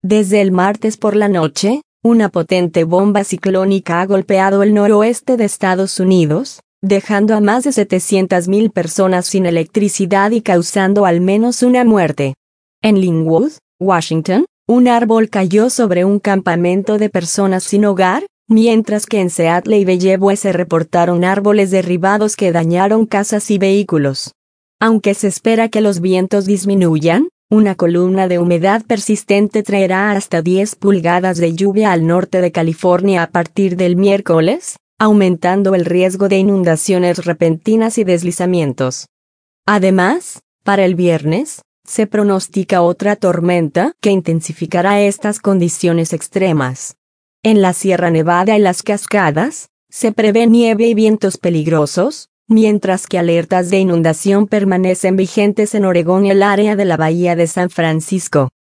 Desde el martes por la noche, una potente bomba ciclónica ha golpeado el noroeste de Estados Unidos, dejando a más de 700.000 personas sin electricidad y causando al menos una muerte. En Linwood, Washington, un árbol cayó sobre un campamento de personas sin hogar, mientras que en Seattle y Bellevue se reportaron árboles derribados que dañaron casas y vehículos. Aunque se espera que los vientos disminuyan, una columna de humedad persistente traerá hasta 10 pulgadas de lluvia al norte de California a partir del miércoles, aumentando el riesgo de inundaciones repentinas y deslizamientos. Además, para el viernes, se pronostica otra tormenta que intensificará estas condiciones extremas. En la Sierra Nevada y las Cascadas, se prevé nieve y vientos peligrosos, mientras que alertas de inundación permanecen vigentes en Oregón y el área de la Bahía de San Francisco.